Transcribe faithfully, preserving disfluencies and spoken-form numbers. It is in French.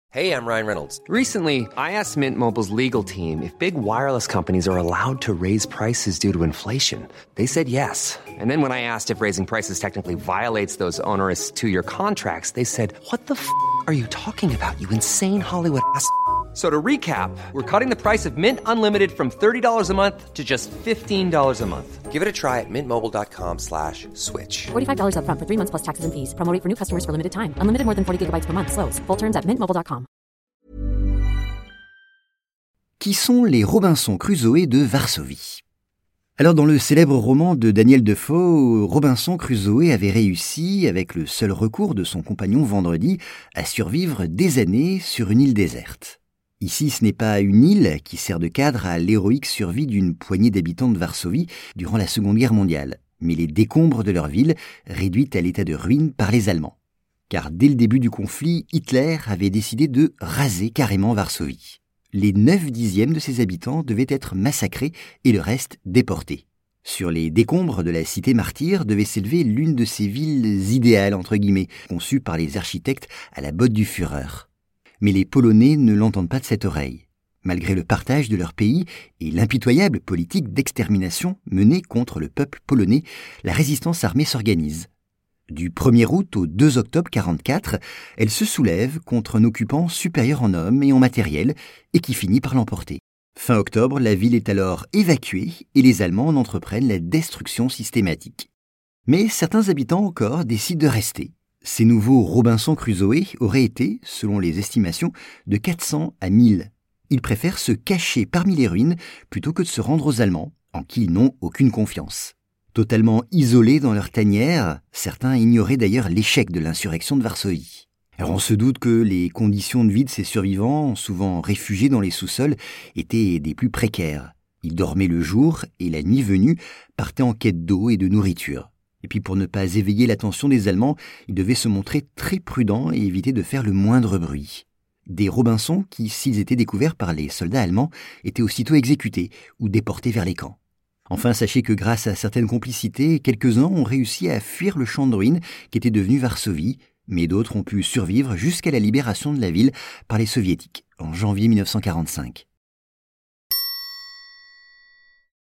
Hey, I'm Ryan Reynolds. Recently, I asked Mint Mobile's legal team if big wireless companies are allowed to raise prices due to inflation. They said yes. And then when I asked if raising prices technically violates those onerous two-year contracts, they said, "What the f*** are you talking about, you insane Hollywood ass f- So to recap, we're cutting the price of Mint Unlimited from thirty dollars a month to just fifteen dollars a month. Give it a try at mintmobile.com slash switch. forty-five dollars up front for three months plus taxes and fees. Promo rate for new customers for limited time. Unlimited more than forty gigabytes per month. Slows full terms at mint mobile dot com. Qui sont les Robinson Crusoe de Varsovie? Alors dans le célèbre roman de Daniel Defoe, Robinson Crusoe avait réussi, avec le seul recours de son compagnon Vendredi, à survivre des années sur une île déserte. Ici, ce n'est pas une île qui sert de cadre à l'héroïque survie d'une poignée d'habitants de Varsovie durant la Seconde Guerre mondiale, mais les décombres de leur ville, réduite à l'état de ruine par les Allemands. Car dès le début du conflit, Hitler avait décidé de raser carrément Varsovie. Les neuf dixièmes de ses habitants devaient être massacrés et le reste déportés. Sur les décombres de la cité martyre devait s'élever l'une de ces villes idéales, entre guillemets, conçues par les architectes à la botte du Führer. Mais les Polonais ne l'entendent pas de cette oreille. Malgré le partage de leur pays et l'impitoyable politique d'extermination menée contre le peuple polonais, la résistance armée s'organise. Du premier août au deux octobre quarante-quatre, elle se soulève contre un occupant supérieur en hommes et en matériel et qui finit par l'emporter. Fin octobre, la ville est alors évacuée et les Allemands en entreprennent la destruction systématique. Mais certains habitants encore décident de rester. Ces nouveaux Robinson Crusoe auraient été, selon les estimations, de quatre cents à mille. Ils préfèrent se cacher parmi les ruines plutôt que de se rendre aux Allemands, en qui ils n'ont aucune confiance. Totalement isolés dans leur tanière, certains ignoraient d'ailleurs l'échec de l'insurrection de Varsovie. Alors on se doute que les conditions de vie de ces survivants, souvent réfugiés dans les sous-sols, étaient des plus précaires. Ils dormaient le jour et la nuit venue, partaient en quête d'eau et de nourriture. Et puis pour ne pas éveiller l'attention des Allemands, ils devaient se montrer très prudents et éviter de faire le moindre bruit. Des Robinson qui, s'ils étaient découverts par les soldats allemands, étaient aussitôt exécutés ou déportés vers les camps. Enfin, sachez que grâce à certaines complicités, quelques-uns ont réussi à fuir le champ de ruines qui était devenu Varsovie, mais d'autres ont pu survivre jusqu'à la libération de la ville par les Soviétiques en janvier mille neuf cent quarante-cinq.